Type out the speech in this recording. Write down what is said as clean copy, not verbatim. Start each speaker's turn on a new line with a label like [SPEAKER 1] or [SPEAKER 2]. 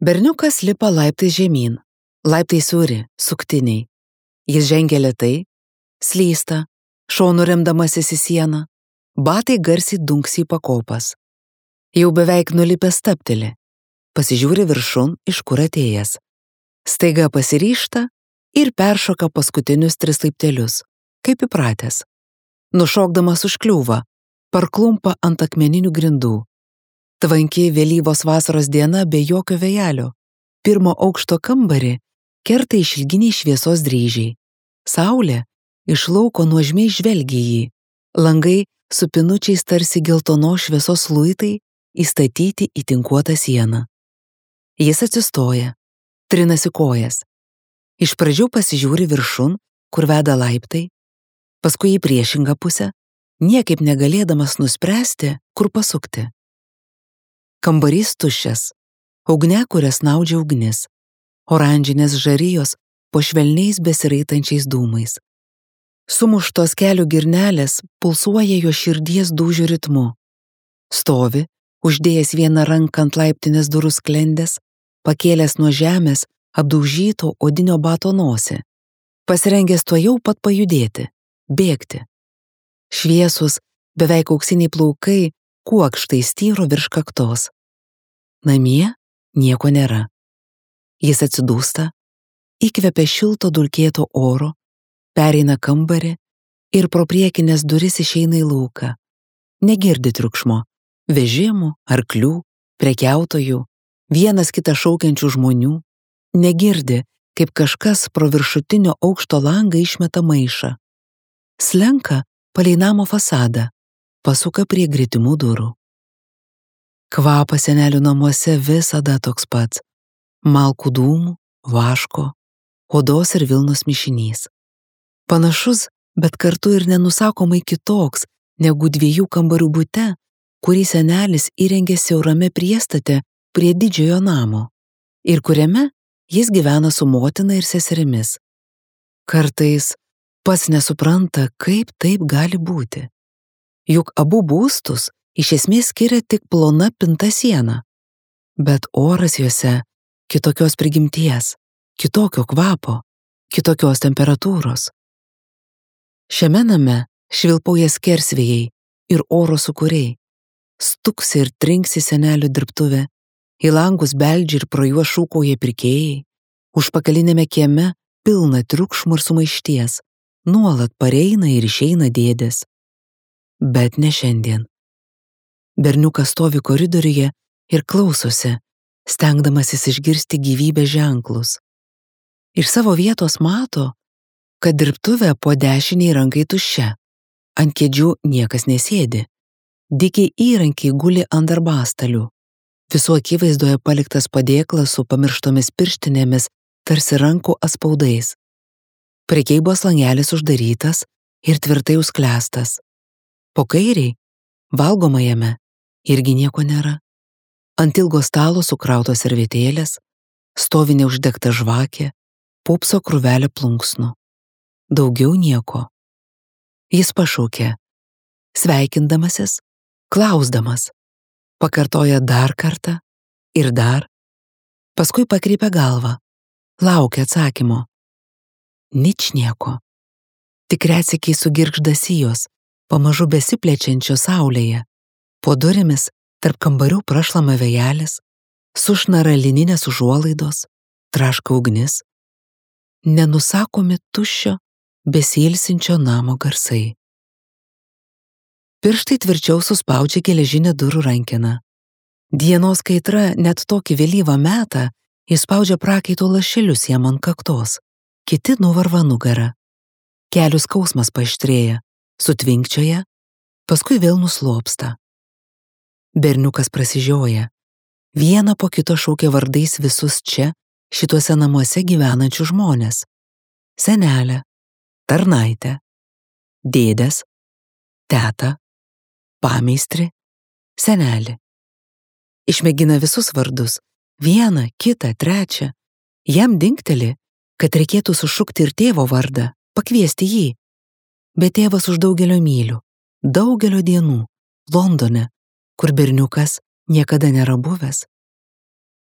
[SPEAKER 1] Berniukas lipa laiptais žemyn. Laiptai siauri, suktiniai. Jis žengia lėtai, slysta, šonu remdamasis į sieną, batai garsiai dunksi į pakopas. Jau beveik nulipęs stabteli, pasižiūri viršun, iš kur atėjęs. Staiga pasiryžta ir peršoka paskutinius 3 laiptelius, kaip įpratęs. Nušokdamas užkliūva, parklumpa ant akmeninių grindų. Tvanki vėlyvos vasaros diena be jokio vėjelio. 1 aukšto kambarį kerta išilginiai šviesos dryžiai. Saulė iš lauko nuožmiai žvelgia jį. Langai su pinučiais tarsi geltonos šviesos luitai įstatyti į tinkuotą sieną. Jis atsistoja, trinasi kojas. Iš pradžių pasižiūri viršun, kur veda laiptai, paskui į priešingą pusę, niekaip negalėdamas nuspręsti, kur pasukti. Kambarys tuščias, ugniakurę snaudžia ugnis, oranžinės žarijos po švelniais besiraitančiais dūmais. Sumuštos kelių girnelės pulsuoja jo širdies dūžių ritmu. Stovi, uždėjęs vieną ranką ant laiptinės durų sklendės, pakėlęs nuo žemės apdaužyto odinio bato nosį, pasirengęs tuojau pat pajudėti, bėgti. Šviesus, beveik auksiniai plaukai kuokštai styro virš kaktos. Namie nieko nėra. Jis atsidūsta, įkvepia šilto dulkėto oro, pereina kambarį ir pro priekinės duris išeina į lauką. Negirdi triukšmo, vežimų, arklių, prekiautojų, vienas kitą šaukiančių žmonių. Negirdi, kaip kažkas pro viršutinio aukšto langą išmeta maišą. Slenka palei namo fasadą, pasuka prie gretimų durų. Kvapas senelių namuose visada toks pats. Malkų dūmų, vaško, odos ir vilnos mišinys. Panašus, bet kartu ir nenusakomai kitoks negu 2 kambarių bute, kurį senelis įrengė siaurame priestate prie didžiojo namo ir kuriame jis gyvena su motina ir seserimis. Kartais pats nesupranta, kaip taip gali būti. Juk abu būstus iš esmės skiria tik plona pinta siena, bet oras juose kitokios prigimties, kitokio kvapo, kitokios temperatūros. Šiame name švilpauja skersvėjai ir oro sūkuriai, stuksi ir trinksi senelių dirbtuvė, į langus beldžia ir pro juos šūkauja pirkėjai, užpakalinėme kieme pilna triukšmų ir sumaišties, nuolat pareina ir išeina dėdės. Bet ne šiandien. Berniukas stovi koridoriuje ir klausosi, stengdamasis išgirsti gyvybės ženklus. Iš savo vietos mato, kad dirbtuvė po dešiniai rankai tuščia, ant kėdžių niekas nesėdi, dykiai įrankiai guli ant darbastalių, visų akivaizdoje paliktas padėklas su pamirštomis pirštinėmis, tarsi rankų atspaudais. Prekybos langelis uždarytas ir tvirtai užsklęstas. Po kairiai, valgomajame, irgi nieko nėra. Ant ilgo stalo sukrautos servetėlės, stovi neuždegta žvakė, pupso krūvelė plunksnų. Daugiau nieko. Jis pašaukė, sveikindamasis, klausdamas, pakartoja dar kartą ir dar, paskui pakreipia galvą, laukia atsakymo. Ničnieko. Tik retsykiai sugirgžda sijos, pamažu besiplečiančios saulėje. Po durimis tarp kambarių prašlama vėjelis, sušnara lininės užuolaidos, traška ugnis. Nenusakomi tuščio, besiilsinčio namo garsai. Pirštai tvirčiau suspaudžia geležinę durų rankeną. Dienos kaitra net tokį vėlyvą metą įspaudžia prakaito lašelius jam ant kaktos. Kiti nuvarva nugarą. Kelių skausmas paaštrėja, sutvinkčioja, paskui vėl nuslopsta. Berniukas prasižioja. Vieną po kito šaukia vardais visus čia, šituose namuose gyvenančių žmonės. Senelę, tarnaitę, dėdes, tetą, pameistrį, senelį. Išmėgina visus vardus, vieną, kitą, trečią. Jam dingteli, kad reikėtų sušukti ir tėvo vardą, pakviesti jį. Bet tėvas už daugelio mylių, daugelio dienų, Londone, kur berniukas niekada nėra buvęs,